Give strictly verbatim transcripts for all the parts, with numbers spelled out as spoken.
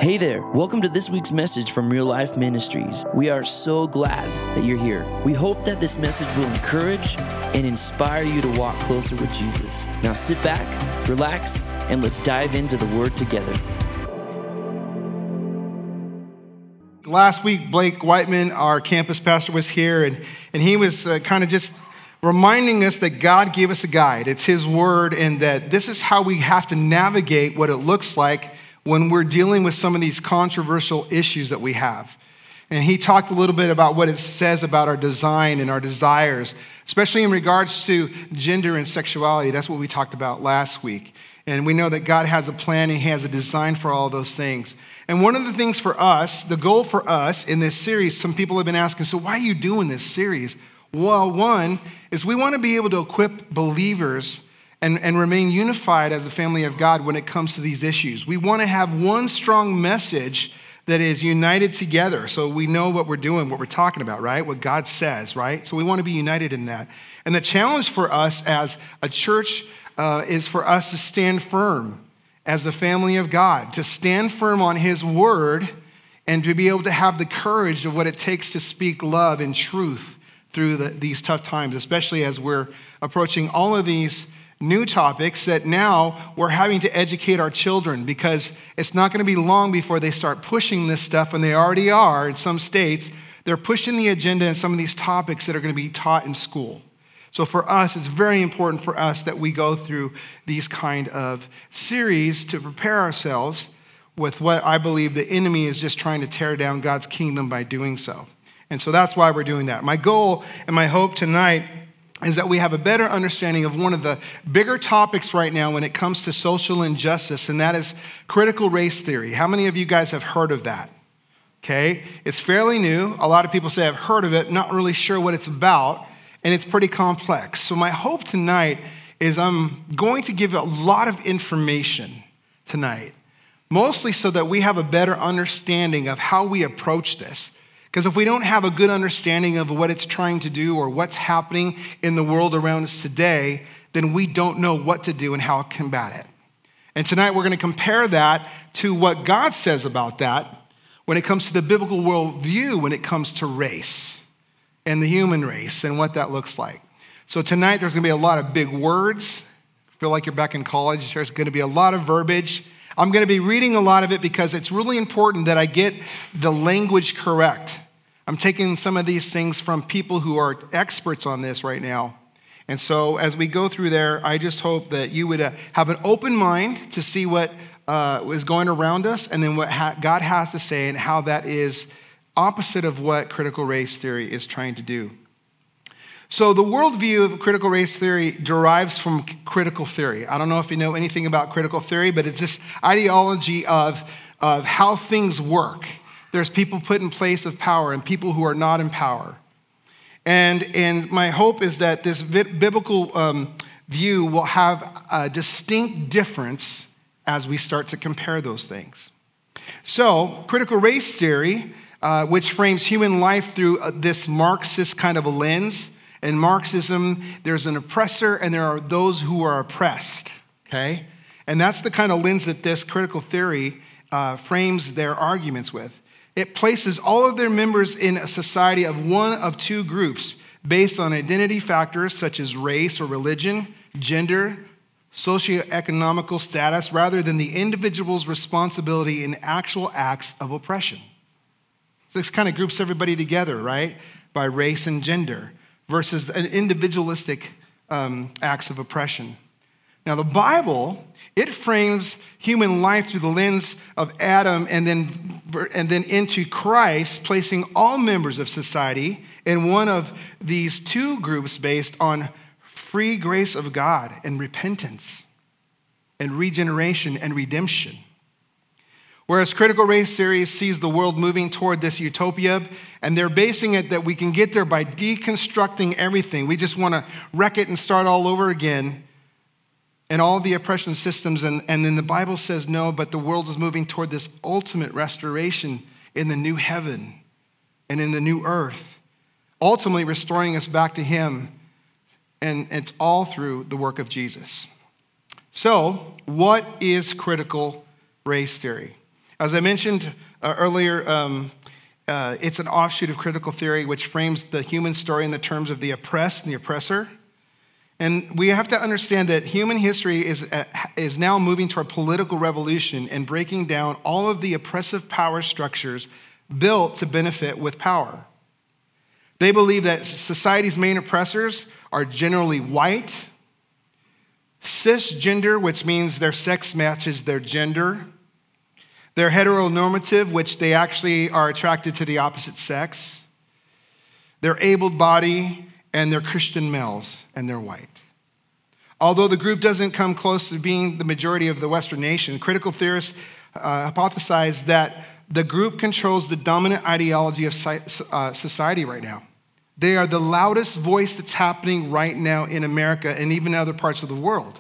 Hey there, welcome to this week's message from Real Life Ministries. We are so glad that you're here. We hope that this message will encourage and inspire you to walk closer with Jesus. Now sit back, relax, and let's dive into the Word together. Last week, Blake Whiteman, our campus pastor, was here, and, and he was uh, kind of just reminding us that God gave us a guide. It's His Word, and that this is how we have to navigate what it looks like when we're dealing with some of these controversial issues that we have. And he talked a little bit about what it says about our design and our desires, especially in regards to gender and sexuality. That's what we talked about last week. And we know that God has a plan and He has a design for all those things. And one of the things for us, the goal for us in this series, some people have been asking, so why are you doing this series? Well, one is we want to be able to equip believers And, and remain unified as the family of God when it comes to these issues. We want to have one strong message that is united together so we know what we're doing, what we're talking about, right? What God says, right? So we want to be united in that. And the challenge for us as a church uh, is for us to stand firm as the family of God, to stand firm on His Word and to be able to have the courage of what it takes to speak love and truth through the, these tough times, especially as we're approaching all of these new topics that now we're having to educate our children, because it's not going to be long before they start pushing this stuff, and they already are in some states. They're pushing the agenda in some of these topics that are going to be taught in school. So for us, it's very important for us that we go through these kind of series to prepare ourselves with what I believe the enemy is just trying to tear down God's kingdom by doing so. And so that's why we're doing that. My goal and my hope tonight is that we have a better understanding of one of the bigger topics right now when it comes to social injustice, and that is critical race theory. How many of you guys have heard of that? Okay, it's fairly new. A lot of people say, I've heard of it, not really sure what it's about, and it's pretty complex. So my hope tonight is I'm going to give a lot of information tonight, mostly so that we have a better understanding of how we approach this. Because if we don't have a good understanding of what it's trying to do or what's happening in the world around us today, then we don't know what to do and how to combat it. And tonight we're going to compare that to what God says about that when it comes to the biblical worldview, when it comes to race and the human race and what that looks like. So tonight there's going to be a lot of big words. I feel like you're back in college. There's going to be a lot of verbiage. I'm going to be reading a lot of it because it's really important that I get the language correct. I'm taking some of these things from people who are experts on this right now. And so as we go through there, I just hope that you would uh, have an open mind to see what uh, is going around us, and then what ha- God has to say and how that is opposite of what critical race theory is trying to do. So the worldview of critical race theory derives from critical theory. I don't know if you know anything about critical theory, but it's this ideology of, of how things work. There's people put in place of power and people who are not in power. And, and my hope is that this biblical um, view will have a distinct difference as we start to compare those things. So, critical race theory, uh, which frames human life through uh, this Marxist kind of a lens. In Marxism, there's an oppressor and there are those who are oppressed, okay? And that's the kind of lens that this critical theory uh, frames their arguments with. It places all of their members in a society of one of two groups based on identity factors such as race or religion, gender, socioeconomical status, rather than the individual's responsibility in actual acts of oppression. So this kind of groups everybody together, right, by race and gender versus an individualistic um, acts of oppression. Now, the Bible, it frames human life through the lens of Adam and then, and then into Christ, placing all members of society in one of these two groups based on free grace of God and repentance and regeneration and redemption. Whereas critical race theory sees the world moving toward this utopia, and they're basing it that we can get there by deconstructing everything. We just want to wreck it and start all over again. And all the oppression systems, and, and then the Bible says no, but the world is moving toward this ultimate restoration in the new heaven and in the new earth, ultimately restoring us back to Him, and it's all through the work of Jesus. So, what is critical race theory? As I mentioned uh, earlier, um, uh, it's an offshoot of critical theory, which frames the human story in the terms of the oppressed and the oppressor. And we have to understand that human history is, uh, is now moving toward political revolution and breaking down all of the oppressive power structures built to benefit with power. They believe that society's main oppressors are generally white, cisgender, which means their sex matches their gender. They're heteronormative, which they actually are attracted to the opposite sex. They're able-bodied, and they're Christian males, and they're white. Although the group doesn't come close to being the majority of the Western nation, critical theorists uh, hypothesize that the group controls the dominant ideology of society right now. They are the loudest voice that's happening right now in America and even other parts of the world.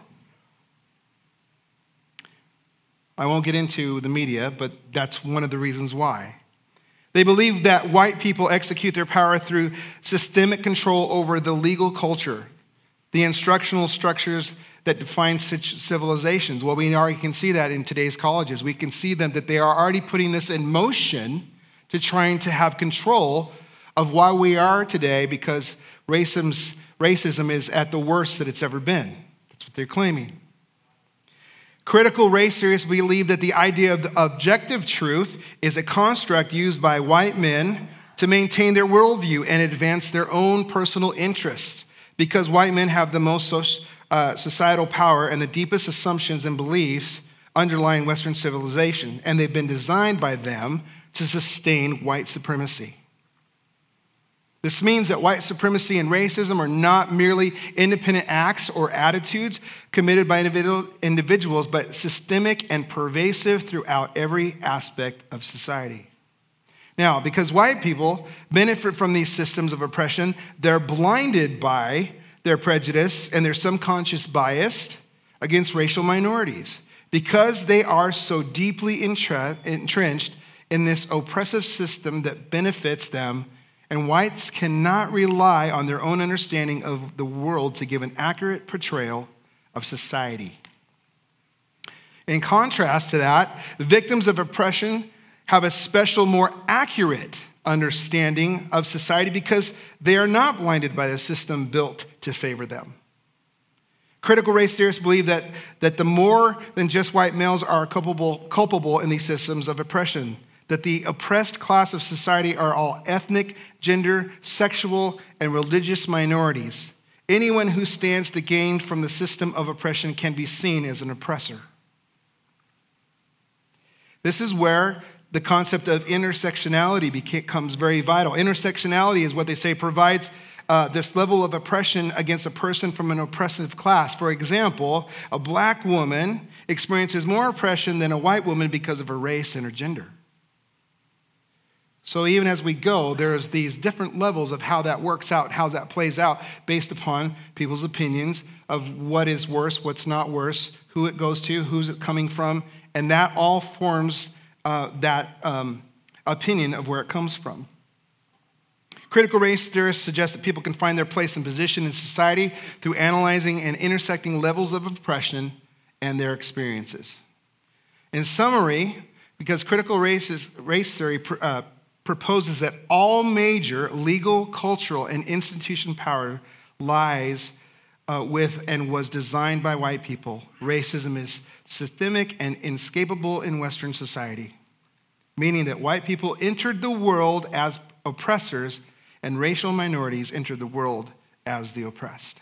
I won't get into the media, but that's one of the reasons why. They believe that white people execute their power through systemic control over the legal culture, the instructional structures that define civilizations. Well, we already can see that in today's colleges. We can see them that they are already putting this in motion to trying to have control of why we are today, because racism, racism is at the worst that it's ever been. That's what they're claiming. Critical race theorists believe that the idea of the objective truth is a construct used by white men to maintain their worldview and advance their own personal interests, because white men have the most social, uh, societal power and the deepest assumptions and beliefs underlying Western civilization, and they've been designed by them to sustain white supremacy. This means that white supremacy and racism are not merely independent acts or attitudes committed by individual, individuals, but systemic and pervasive throughout every aspect of society. Now, because white people benefit from these systems of oppression, they're blinded by their prejudice and their subconscious bias against racial minorities. Because they are so deeply entrenched in this oppressive system that benefits them, and whites cannot rely on their own understanding of the world to give an accurate portrayal of society. In contrast to that, victims of oppression have a special, more accurate understanding of society because they are not blinded by the system built to favor them. Critical race theorists believe that, that the more than just white males are culpable, culpable in these systems of oppression, that the oppressed class of society are all ethnic, gender, sexual, and religious minorities. Anyone who stands to gain from the system of oppression can be seen as an oppressor. This is where the concept of intersectionality becomes very vital. Intersectionality is what they say provides uh, this level of oppression against a person from an oppressive class. For example, a black woman experiences more oppression than a white woman because of her race and her gender. So even as we go, there's these different levels of how that works out, how that plays out based upon people's opinions of what is worse, what's not worse, who it goes to, who's it coming from, and that all forms uh, that um, opinion of where it comes from. Critical race theorists suggest that people can find their place and position in society through analyzing and intersecting levels of oppression and their experiences. In summary, because critical race, race theory uh, proposes that all major legal, cultural, and institution power lies uh, with and was designed by white people, racism is systemic and inescapable in Western society, meaning that white people entered the world as oppressors and racial minorities entered the world as the oppressed.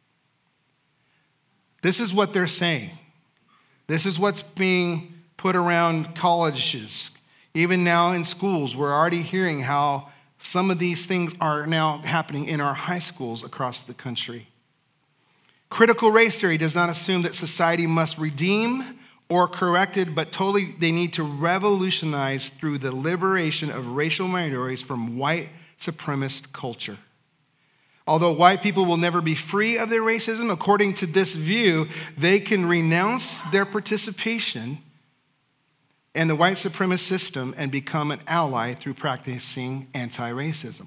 This is what they're saying. This is what's being put around colleges. Even now in schools, we're already hearing how some of these things are now happening in our high schools across the country. Critical race theory does not assume that society must redeem or correct it, but totally they need to revolutionize through the liberation of racial minorities from white supremacist culture. Although white people will never be free of their racism, according to this view, they can renounce their participation and the white supremacist system and become an ally through practicing anti-racism.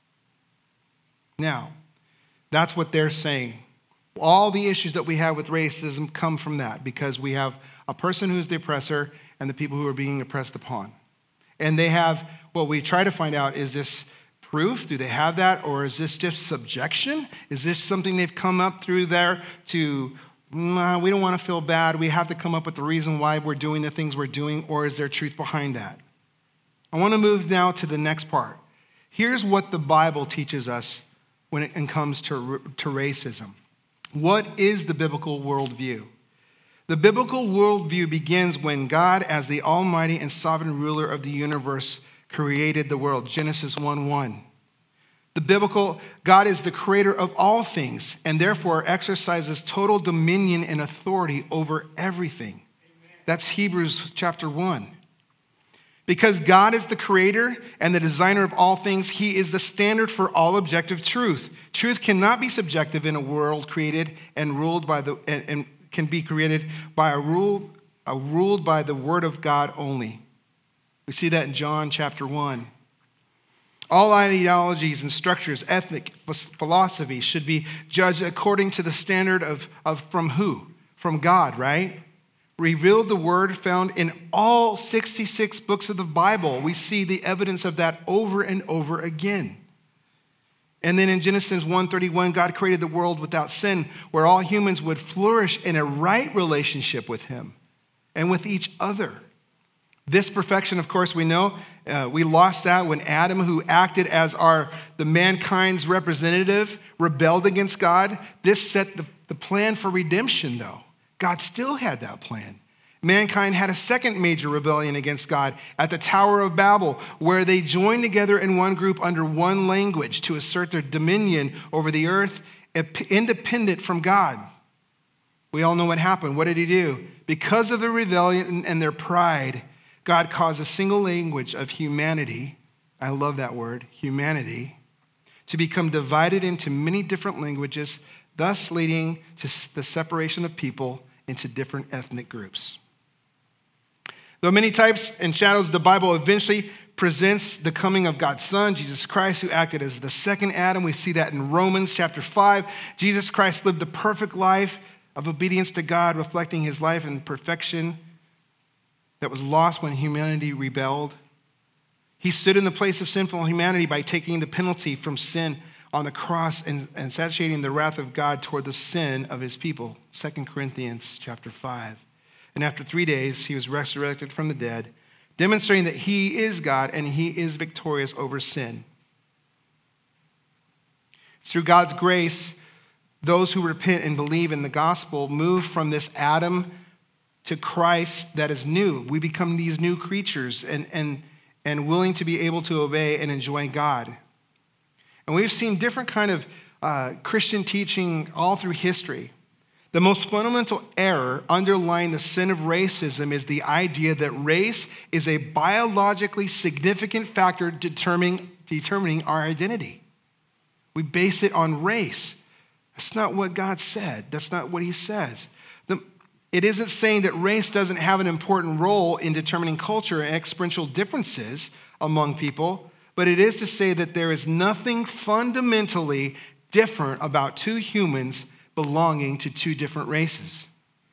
Now, that's what they're saying. All the issues that we have with racism come from that because we have a person who's the oppressor and the people who are being oppressed upon. And they have, what we try to find out, is this proof? Do they have that? Or is this just subjection? Is this something they've come up through there to, nah, we don't want to feel bad. We have to come up with the reason why we're doing the things we're doing, or is there truth behind that? I want to move now to the next part. Here's what the Bible teaches us when it comes to, to racism. What is the biblical worldview? The biblical worldview begins when God, as the almighty and sovereign ruler of the universe, created the world. Genesis one one. The biblical God is the creator of all things and therefore exercises total dominion and authority over everything. That's Hebrews chapter one. Because God is the creator and the designer of all things, he is the standard for all objective truth. Truth cannot be subjective in a world created and ruled by the and, and can be created by a rule a ruled by the word of God only. We see that in John chapter one. All ideologies and structures, ethnic philosophy should be judged according to the standard of, of from who? From God, right? Revealed the word found in all sixty-six books of the Bible. We see the evidence of that over and over again. And then in Genesis one thirty-one, God created the world without sin, where all humans would flourish in a right relationship with him and with each other. This perfection, of course, we know, uh, we lost that when Adam, who acted as our the mankind's representative, rebelled against God. This set the, the plan for redemption, though. God still had that plan. Mankind had a second major rebellion against God at the Tower of Babel, where they joined together in one group under one language to assert their dominion over the earth, independent from God. We all know what happened. What did he do? Because of the rebellion and their pride, God caused a single language of humanity, I love that word, humanity, to become divided into many different languages, thus leading to the separation of people into different ethnic groups. Though many types and shadows, the Bible eventually presents the coming of God's Son, Jesus Christ, who acted as the second Adam. We see that in Romans chapter five. Jesus Christ lived the perfect life of obedience to God, reflecting his life in perfection that was lost when humanity rebelled. He stood in the place of sinful humanity by taking the penalty from sin on the cross and, and satiating the wrath of God toward the sin of his people. Second Corinthians chapter five. And after three days, he was resurrected from the dead, demonstrating that he is God and he is victorious over sin. Through God's grace, those who repent and believe in the gospel move from this Adam to Christ that is new. We become these new creatures and, and, and willing to be able to obey and enjoy God. And we've seen different kind of uh, Christian teaching all through history. The most fundamental error underlying the sin of racism is the idea that race is a biologically significant factor determining, determining our identity. We base it on race. That's not what God said. That's not what he says. The, it isn't saying that race doesn't have an important role in determining culture and experiential differences among people, but it is to say that there is nothing fundamentally different about two humans belonging to two different races.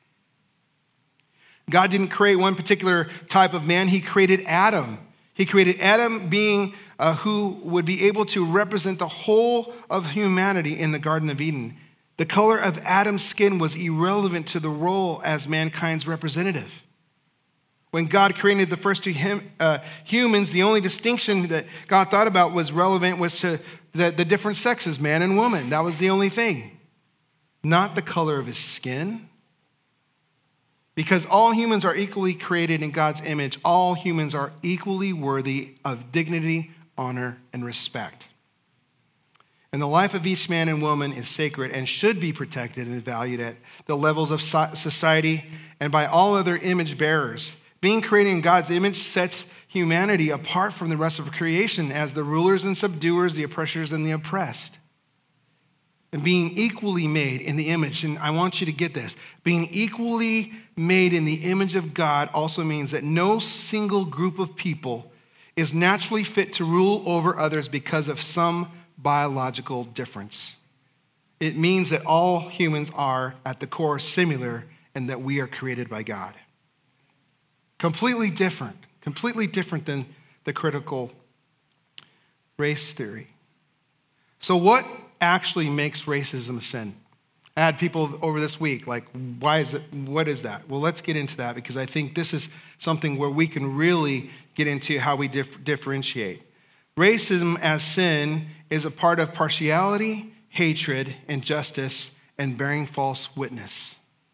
God didn't create one particular type of man. He created Adam. He created Adam being uh, who would be able to represent the whole of humanity in the Garden of Eden. The color of Adam's skin was irrelevant to the role as mankind's representative. When God created the first two hum, uh, humans, the only distinction that God thought about was relevant was to the, the different sexes, man and woman. That was the only thing. Not the color of his skin. Because all humans are equally created in God's image, all humans are equally worthy of dignity, honor, and respect. And the life of each man and woman is sacred and should be protected and valued at the levels of society and by all other image bearers. Being created in God's image sets humanity apart from the rest of creation as the rulers and subduers, the oppressors and the oppressed. And being equally made in the image, and I want you to get this, being equally made in the image of God also means that no single group of people is naturally fit to rule over others because of some biological difference. It means that all humans are at the core similar and that we are created by God. Completely different, completely different than the critical race theory. So what actually makes racism a sin? I had people over this week like, why is it, what is that? Well, let's get into that because I think this is something where we can really get into how we dif- differentiate. Racism as sin is a part of partiality, hatred, injustice, and bearing false witness.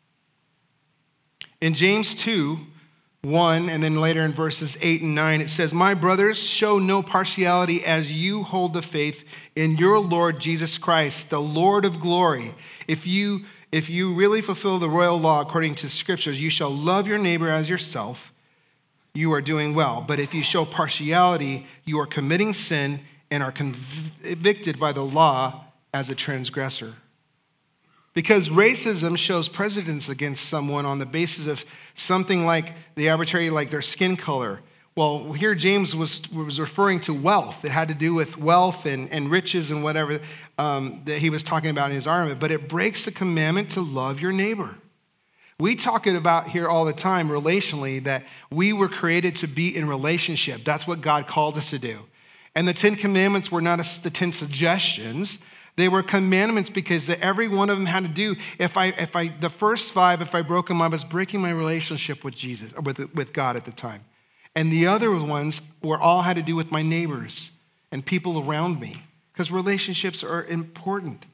In James two, one, and then later in verses eight and nine, it says, "My brothers, show no partiality as you hold the faith in your Lord Jesus Christ, the Lord of glory. If you, if you really fulfill the royal law according to scriptures, you shall love your neighbor as yourself. You are doing well. But if you show partiality, you are committing sin and are convicted by the law as a transgressor." Because racism shows prejudice against someone on the basis of something like the arbitrary, like their skin color. Well, here James was, was referring to wealth. It had to do with wealth and, and riches and whatever um, that he was talking about in his argument. But it breaks the commandment to love your neighbor. We talk about here all the time relationally that we were created to be in relationship. That's what God called us to do. And the Ten Commandments were not a, the Ten Suggestions. They were commandments because every one of them had to do, if I, if I, the first five, if I broke them, I was breaking my relationship with Jesus, or with, with God at the time. And the other ones were all had to do with my neighbors and people around me, because relationships are important.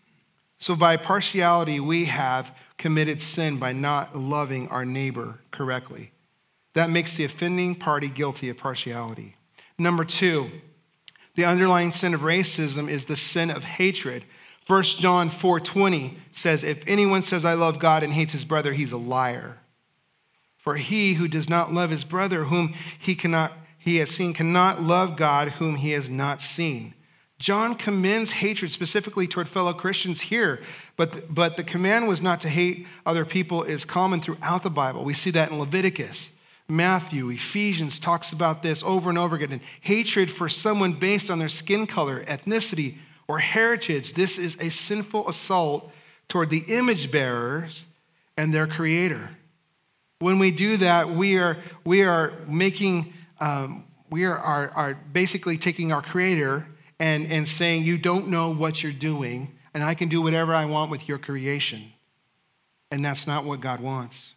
So by partiality, we have committed sin by not loving our neighbor correctly. That makes the offending party guilty of partiality. Number two, the underlying sin of racism is the sin of hatred. First John four twenty says, "If anyone says, 'I love God,' and hates his brother, he's a liar. For he who does not love his brother whom he cannot he has seen cannot love God whom he has not seen." John commends hatred specifically toward fellow Christians here, but, but the command was not to hate other people is common throughout the Bible. We see that in Leviticus. Matthew, Ephesians talks about this over and over again. And hatred for someone based on their skin color, ethnicity, or heritage. This is a sinful assault toward the image bearers and their creator. When we do that, we are we are making um, we are, are are basically taking our creator and and saying, "You don't know what you're doing, and I can do whatever I want with your creation," and that's not what God wants.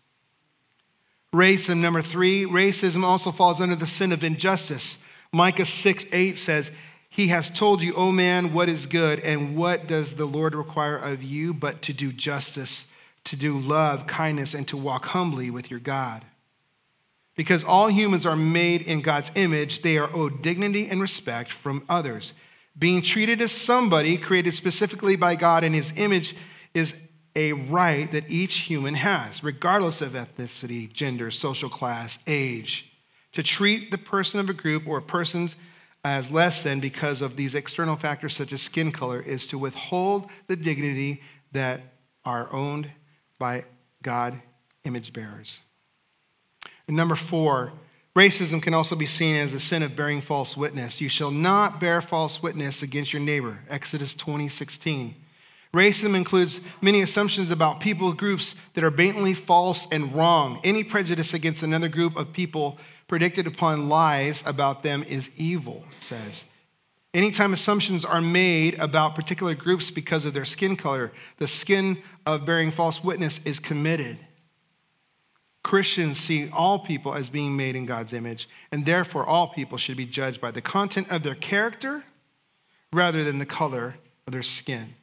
Racism, number three, racism also falls under the sin of injustice. Micah six eight says, "He has told you, O man, what is good, and what does the Lord require of you but to do justice, to do love, kindness, and to walk humbly with your God." Because all humans are made in God's image, they are owed dignity and respect from others. Being treated as somebody created specifically by God in his image is a right that each human has, regardless of ethnicity, gender, social class, age. To treat the person of a group or persons as less than because of these external factors such as skin color is to withhold the dignity that are owned by God image bearers. And number four, racism can also be seen as the sin of bearing false witness. You shall not bear false witness against your neighbor, Exodus twenty sixteen. Racism includes many assumptions about people groups that are blatantly false and wrong. Any prejudice against another group of people predicted upon lies about them is evil, it says. Anytime assumptions are made about particular groups because of their skin color, the sin of bearing false witness is committed. Christians see all people as being made in God's image, and therefore all people should be judged by the content of their character rather than the color of their skin.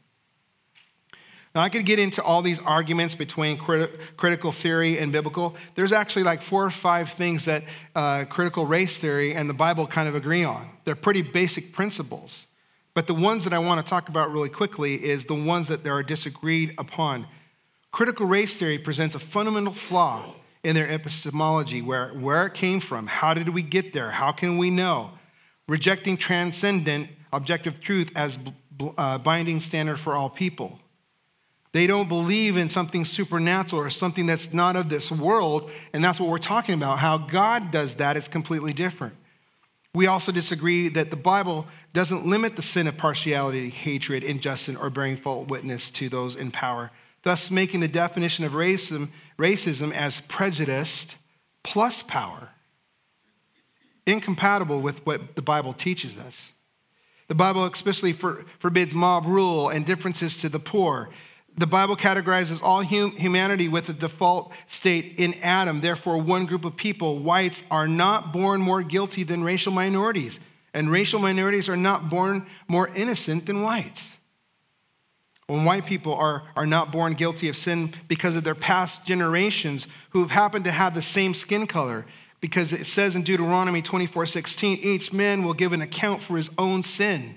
Now, I could get into all these arguments between crit- critical theory and biblical. There's actually like four or five things that uh, critical race theory and the Bible kind of agree on. They're pretty basic principles. But the ones that I want to talk about really quickly is the ones that they are disagreed upon. Critical race theory presents a fundamental flaw in their epistemology, where, where it came from, how did we get there, how can we know, rejecting transcendent objective truth as b- uh, binding standard for all people. They don't believe in something supernatural or something that's not of this world, and that's what we're talking about. How God does that is completely different. We also disagree that the Bible doesn't limit the sin of partiality, hatred, injustice, or bearing false witness to those in power, thus making the definition of racism, racism as prejudiced plus power. Incompatible with what the Bible teaches us. The Bible explicitly for, forbids mob rule and differences to the poor. The Bible categorizes all hum, humanity with the default state in Adam. Therefore, one group of people, whites, are not born more guilty than racial minorities. And racial minorities are not born more innocent than whites. When white people are, are not born guilty of sin because of their past generations who have happened to have the same skin color, because it says in Deuteronomy twenty-four sixteen, each man will give an account for his own sin.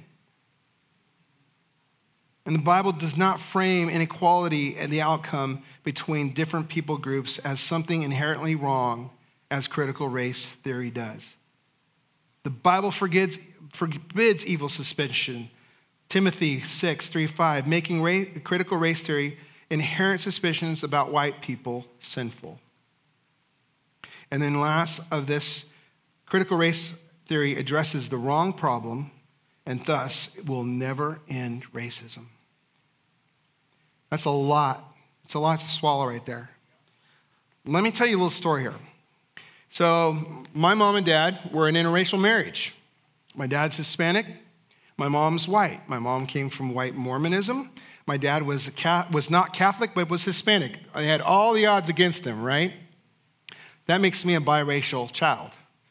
And the Bible does not frame inequality and the outcome between different people groups as something inherently wrong, as critical race theory does. The Bible forbids, forbids evil suspicion. Timothy six, three, five, making race, critical race theory inherent suspicions about white people sinful. And then last of this, critical race theory addresses the wrong problem and thus it will never end racism. That's a lot. It's a lot to swallow right there. Let me tell you a little story here. So my mom and dad were an interracial marriage. My dad's Hispanic. My mom's white. My mom came from white Mormonism. My dad was, a, was not Catholic, but was Hispanic. I had all the odds against him, right? That makes me a biracial child.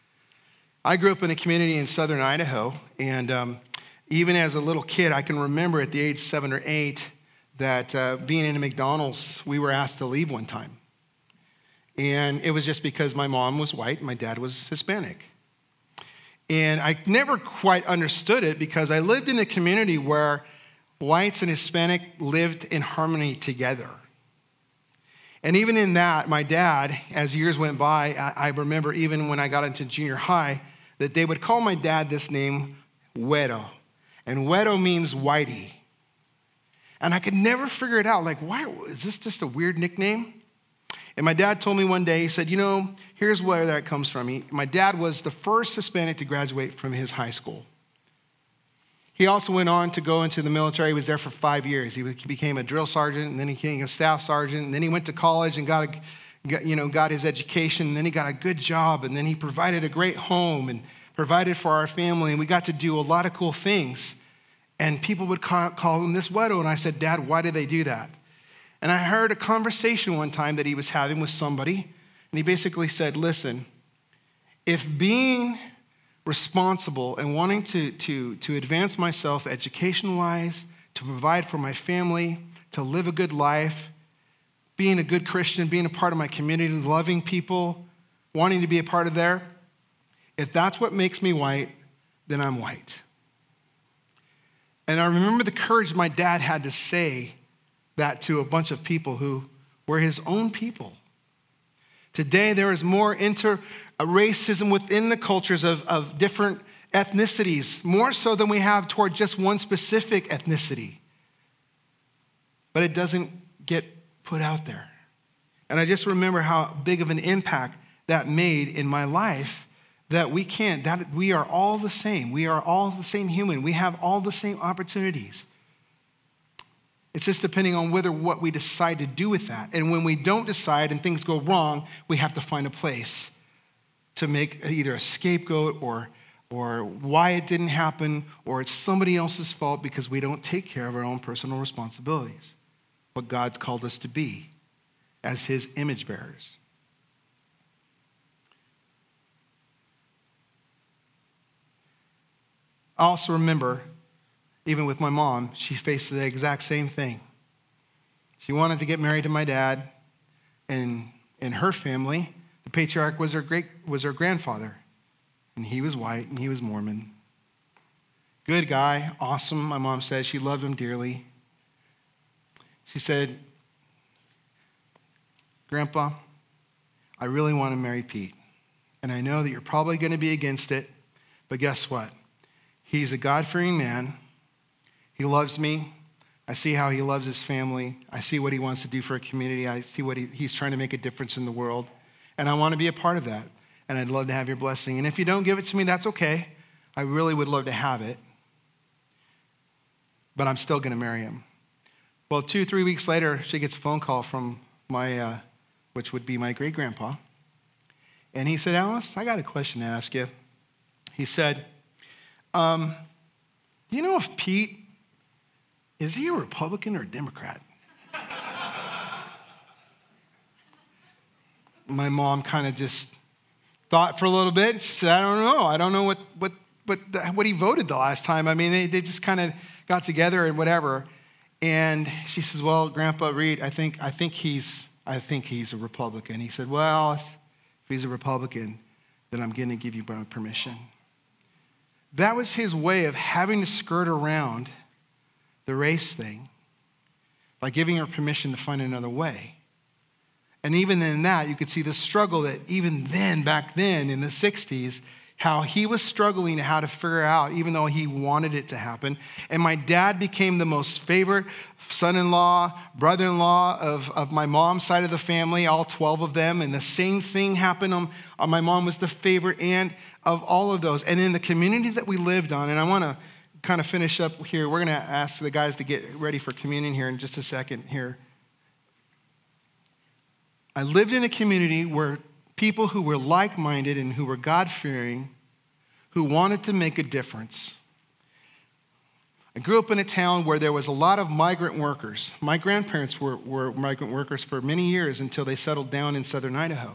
I grew up in a community in southern Idaho, and um, even as a little kid, I can remember at the age seven or eight that uh, being in a McDonald's, we were asked to leave one time. And it was just because my mom was white and my dad was Hispanic. And I never quite understood it because I lived in a community where whites and Hispanic lived in harmony together. And even in that, my dad, as years went by, I, I remember even when I got into junior high, that they would call my dad this name, Güero. And Güero means whitey. And I could never figure it out. Like, why is this just a weird nickname? And my dad told me one day, he said, you know, here's where that comes from. He, my dad was the first Hispanic to graduate from his high school. He also went on to go into the military. He was there for five years. He became a drill sergeant, and then he became a staff sergeant, and then he went to college and got, a, got, you know, got his education, and then he got a good job, and then he provided a great home and provided for our family, and we got to do a lot of cool things. And people would call, call him this Güero, and I said, Dad, why did they do that? And I heard a conversation one time that he was having with somebody, and he basically said, listen, if being responsible and wanting to, to, to advance myself education-wise, to provide for my family, to live a good life, being a good Christian, being a part of my community, loving people, wanting to be a part of there, if that's what makes me white, then I'm white. And I remember the courage my dad had to say that to a bunch of people who were his own people. Today, there is more inter-racism within the cultures of, of different ethnicities, more so than we have toward just one specific ethnicity. But it doesn't get put out there. And I just remember how big of an impact that made in my life, that we can't, that we are all the same. We are all the same human. We have all the same opportunities. It's just depending on whether what we decide to do with that. And when we don't decide and things go wrong, we have to find a place to make either a scapegoat or, or why it didn't happen, or it's somebody else's fault because we don't take care of our own personal responsibilities, what God's called us to be as his image bearers. I also remember, even with my mom, she faced the exact same thing. She wanted to get married to my dad, and in her family, the patriarch was her great was her grandfather, and he was white and he was Mormon. Good guy, awesome. My mom said she loved him dearly. She said, "Grandpa, I really want to marry Pete, and I know that you're probably going to be against it, but guess what? He's a God-fearing man. He loves me. I see how he loves his family. I see what he wants to do for a community. I see what he, he's trying to make a difference in the world. And I want to be a part of that. And I'd love to have your blessing. And if you don't give it to me, that's okay. I really would love to have it. But I'm still going to marry him." Well, two, three weeks later, she gets a phone call from my, uh, which would be my great-grandpa. And he said, Alice, I got a question to ask you. He said, um, do you know if Pete, is he a Republican or a Democrat? My mom kind of just thought for a little bit. She said, I don't know. I don't know what what what, what he voted the last time. I mean, they, they just kind of got together and whatever. And she says, well, Grandpa Reed, I think I think he's I think he's a Republican. He said, well, if he's a Republican, then I'm going to give you my permission. That was his way of having to skirt around the race thing by giving her permission to find another way. And even in that, you could see the struggle that even then, back then in the sixties, how he was struggling to how to figure out, even though he wanted it to happen. And my dad became the most favorite son-in-law, brother-in-law of, of my mom's side of the family, all twelve of them. And the same thing happened on, on my mom was the favorite aunt of all of those. And in the community that we lived on, and I want to kind of finish up here. We're going to ask the guys to get ready for communion here in just a second here. I lived in a community where people who were like-minded and who were God-fearing, who wanted to make a difference. I grew up in a town where there was a lot of migrant workers. My grandparents were, were migrant workers for many years until they settled down in southern Idaho.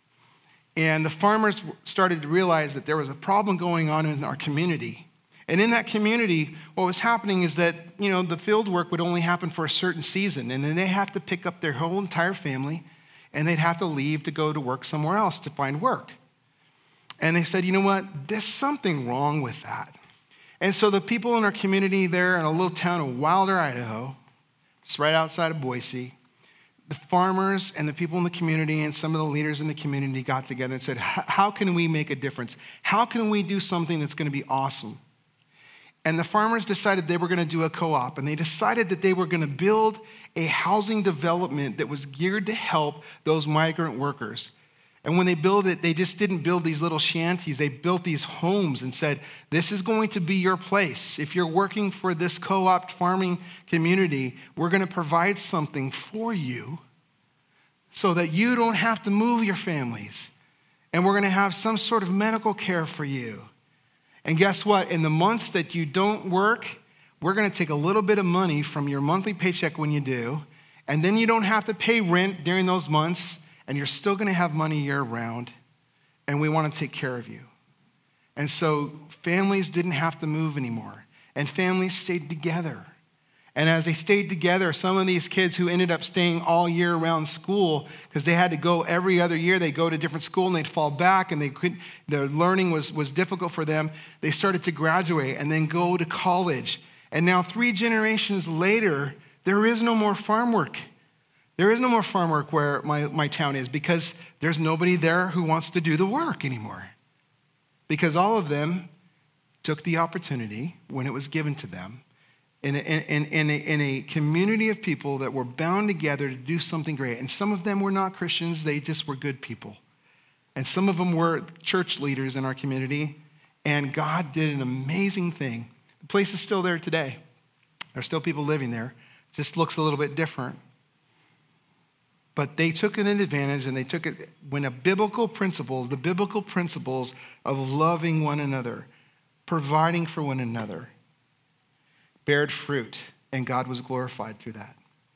And the farmers started to realize that there was a problem going on in our community. And in that community, what was happening is that, you know, the field work would only happen for a certain season, and then they have to pick up their whole entire family, and they'd have to leave to go to work somewhere else to find work. And they said, you know what, there's something wrong with that. And so the people in our community there in a little town of Wilder, Idaho, just right outside of Boise, the farmers and the people in the community and some of the leaders in the community got together and said, how can we make a difference? How can we do something that's going to be awesome? And the farmers decided they were going to do a co-op, and they decided that they were going to build a housing development that was geared to help those migrant workers. And when they built it, they just didn't build these little shanties. They built these homes and said, this is going to be your place. If you're working for this co-op farming community, we're going to provide something for you so that you don't have to move your families. And we're going to have some sort of medical care for you. And guess what? In the months that you don't work, we're going to take a little bit of money from your monthly paycheck when you do, and then you don't have to pay rent during those months, and you're still going to have money year-round, and we want to take care of you. And so families didn't have to move anymore, and families stayed together. And as they stayed together, some of these kids who ended up staying all year around school, because they had to go every other year, they go to different school and they'd fall back, and they could, their learning was, was difficult for them. They started to graduate and then go to college. And now three generations later, there is no more farm work. There is no more farm work where my, my town is, because there's nobody there who wants to do the work anymore. Because all of them took the opportunity when it was given to them in a, in, in, a, in a community of people that were bound together to do something great. And some of them were not Christians, they just were good people. And some of them were church leaders in our community, and God did an amazing thing. The place is still there today. There are still people living there. It just looks a little bit different. But they took an advantage, and they took it when a biblical principles, the biblical principles of loving one another, providing for one another, bared fruit, and God was glorified through that.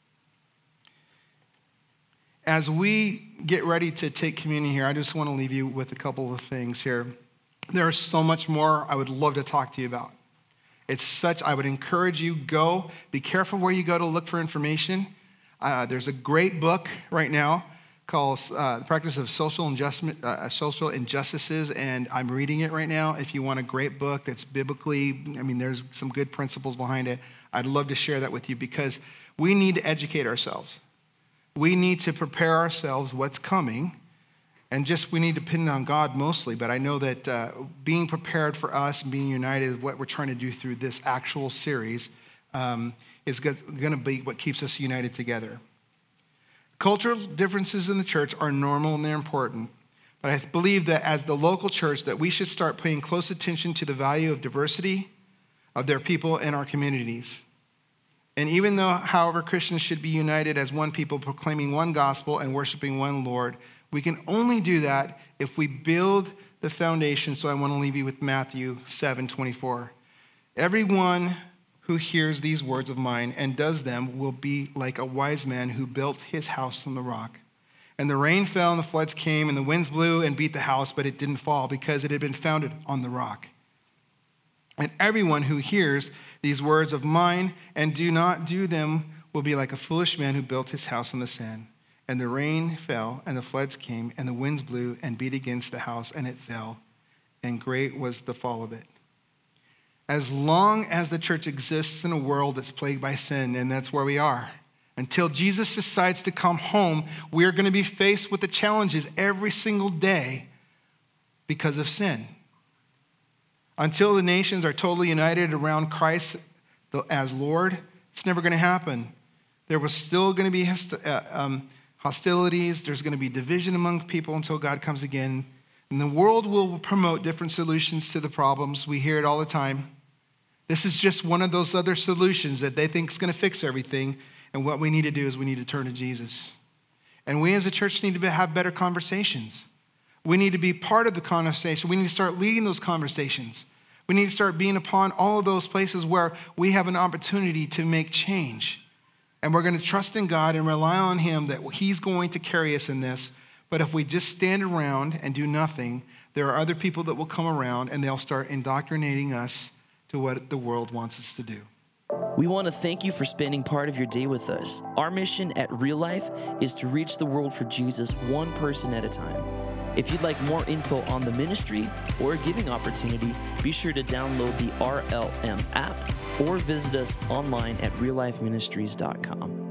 As we get ready to take communion here, I just want to leave you with a couple of things here. There is so much more I would love to talk to you about. It's such, I would encourage you, go. Be careful where you go to look for information. Uh, there's a great book right now called uh, The Practice of Social, Injust- uh, Social Injustices, and I'm reading it right now. If you want a great book that's biblically, I mean, there's some good principles behind it. I'd love to share that with you, because we need to educate ourselves. We need to prepare ourselves what's coming, and just we need to depend on God mostly, but I know that uh, being prepared for us and being united is what we're trying to do through this actual series um, is going to be what keeps us united together. Cultural differences in the church are normal and they're important, but I believe that as the local church that we should start paying close attention to the value of diversity of their people in our communities. And even though, however, Christians should be united as one people proclaiming one gospel and worshiping one Lord, We can only do that if we build the foundation. So I want to leave you with Matthew seven twenty-four. Everyone who hears these words of mine and does them will be like a wise man who built his house on the rock. And the rain fell and the floods came and the winds blew and beat the house, but it didn't fall because it had been founded on the rock. And everyone who hears these words of mine and do not do them will be like a foolish man who built his house on the sand. And the rain fell and the floods came and the winds blew and beat against the house and it fell. And great was the fall of it. As long as the church exists in a world that's plagued by sin, and that's where we are, until Jesus decides to come home, we are going to be faced with the challenges every single day because of sin. Until the nations are totally united around Christ as Lord, it's never going to happen. There was still going to be hostilities. There's going to be division among people until God comes again. And the world will promote different solutions to the problems. We hear it all the time. This is just one of those other solutions that they think is going to fix everything. And what we need to do is we need to turn to Jesus. And we as a church need to have better conversations. We need to be part of the conversation. We need to start leading those conversations. We need to start being upon all of those places where we have an opportunity to make change. And we're going to trust in God and rely on him that he's going to carry us in this. But if we just stand around and do nothing, there are other people that will come around and they'll start indoctrinating us to what the world wants us to do. We want to thank you for spending part of your day with us. Our mission at Real Life is to reach the world for Jesus one person at a time. If you'd like more info on the ministry or a giving opportunity, be sure to download the R L M app or visit us online at real life ministries dot com.